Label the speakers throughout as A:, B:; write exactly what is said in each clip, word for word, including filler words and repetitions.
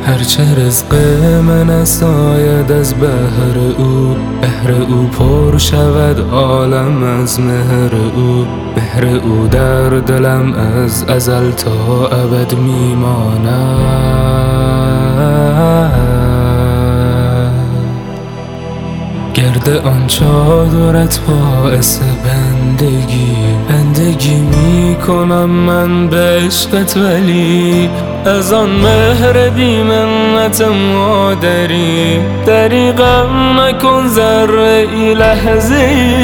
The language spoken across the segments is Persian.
A: هرچه رزق من اساید از بحر او، بحر او پر شود عالم از مهر او. مهر او در دلم از ازل تا ابد میماند. گرد آن چادرت باعث بندگی، بندگی می کنم من به عشقت، ولی از آن مهر بی منت مادری دریغم نکن ذره ای لحظه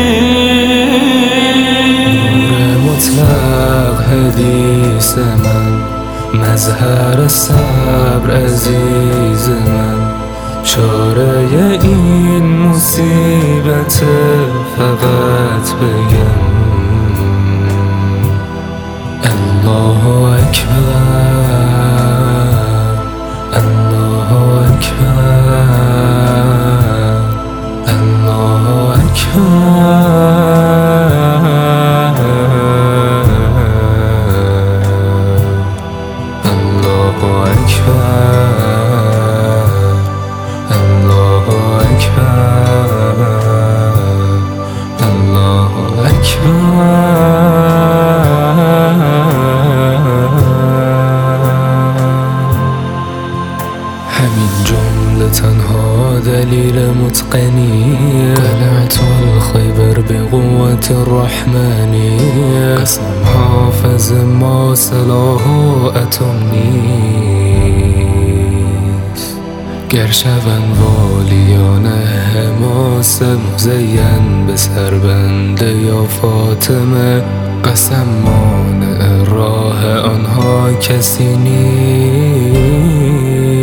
A: ای. نور مطلق حدیث من، مظهر صبر عزیز من، چاره این مصیبت فقط بگم الله اکبر، الله اکبر، الله اکبر، الله همین جمله تنها دلیل متقنیه، قلعت الخیبر به قوت الرحمنیه. قسم حافظ ما سلاح و اتم نیست، گر شوند والیان حماسه مزین به سربنده یا فاطمه. قسم مانع راه آنها کسی نیست.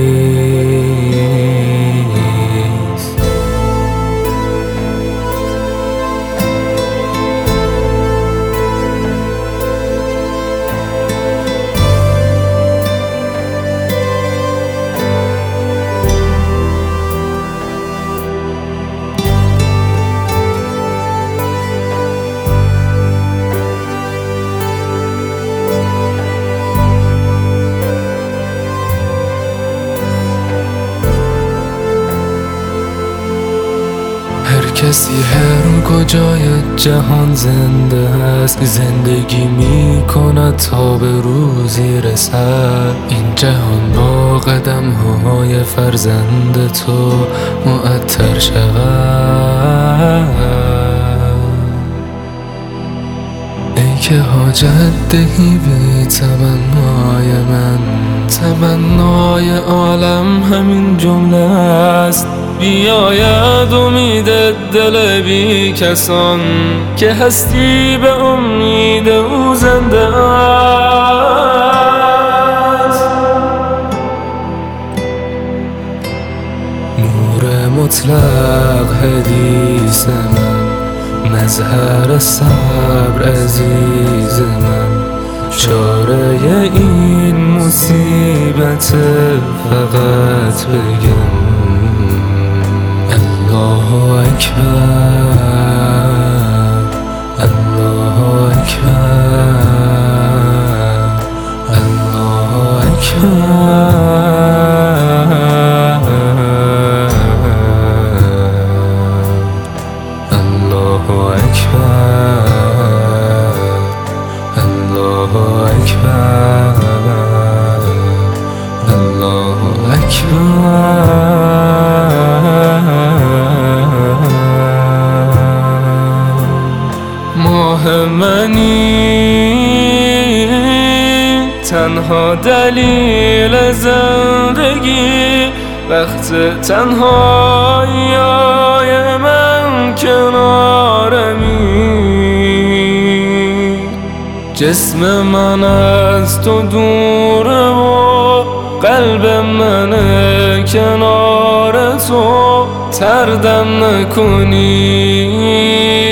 A: کسی هر کجای جهان زنده است، زندگی می کند تا به روزی رسد. این جهان با قدم های فرزند تو معطر شود. ای که حاجت دهی بی تمنای من، تمنای عالم همین جمله است. بیاید امید دل بی کسان که هستی به امید او زنده است. نور مطلق حدیث من، مظهر صبر عزیز من، چاره این مصیبت فقط بگم الله اکبر، الله اکبر، الله اکبر، الله اکبر، الله اکبر، الله اکبر. ماه منی تنها دلیل زندگی، وقت تنهایی من کنارمی. جسم من از تو دوره و قلب من کنار تو، تردم نکنی